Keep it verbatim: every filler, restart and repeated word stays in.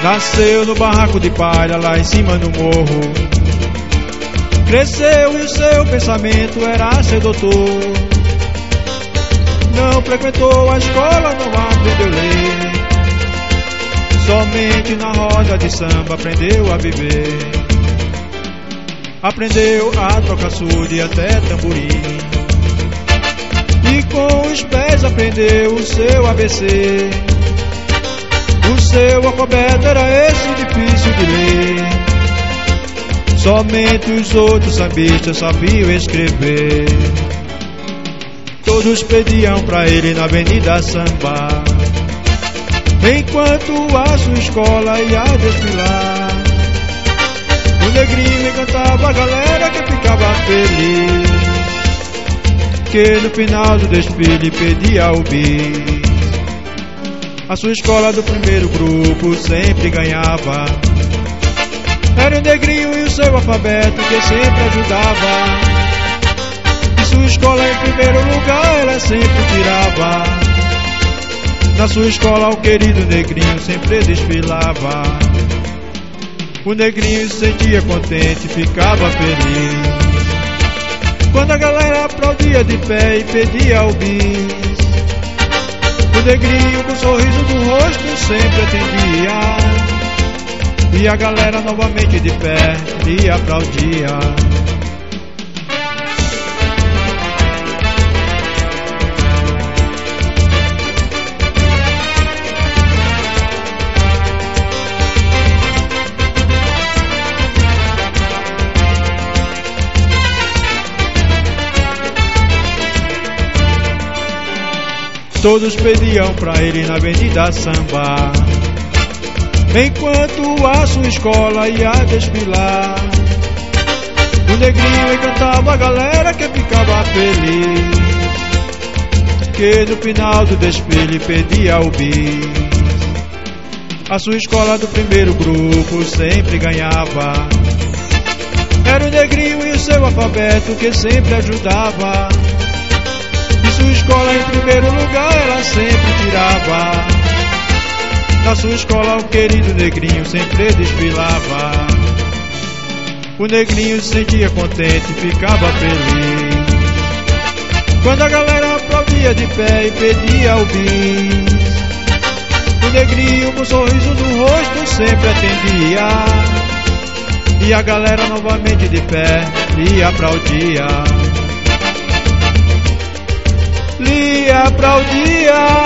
Nasceu no barraco de palha, lá em cima no morro. Cresceu e o seu pensamento era ser doutor. Não frequentou a escola, não aprendeu a ler. Somente na roda de samba aprendeu a viver. Aprendeu a trocar surdo e até tamborim. E com os pés aprendeu o seu A B C. O seu alfabeto era esse difícil de ler. Somente os outros sambistas sabiam escrever. Todos pediam pra ele na Avenida Samba, enquanto a sua escola ia desfilar. O negrinho encantava a galera que ficava feliz, que no final do desfile pedia o bis. A sua escola do primeiro grupo sempre ganhava. Era o negrinho e o seu alfabeto que sempre ajudava. E sua escola em primeiro lugar ela sempre tirava. Na sua escola o querido negrinho sempre desfilava. O negrinho se sentia contente, ficava feliz quando a galera aplaudia de pé e pedia o bis. O negrinho com um sorriso no rosto sempre atendia, e a galera novamente de pé lhe aplaudia. Todos pediam pra ele na Avenida Samba, enquanto a sua escola ia desfilar. O negrinho encantava a galera que ficava feliz, que no final do desfile pedia o bis. A sua escola do primeiro grupo sempre ganhava. Era o negrinho e o seu alfabeto que sempre ajudava. E sua escola em primeiro lugar ela sempre tirava. Na sua escola o querido negrinho sempre desfilava. O negrinho se sentia contente, ficava feliz quando a galera aplaudia de pé e pedia o bis. O negrinho com um sorriso no rosto sempre atendia, e a galera novamente de pé lhe aplaudia. Lhe aplaudia.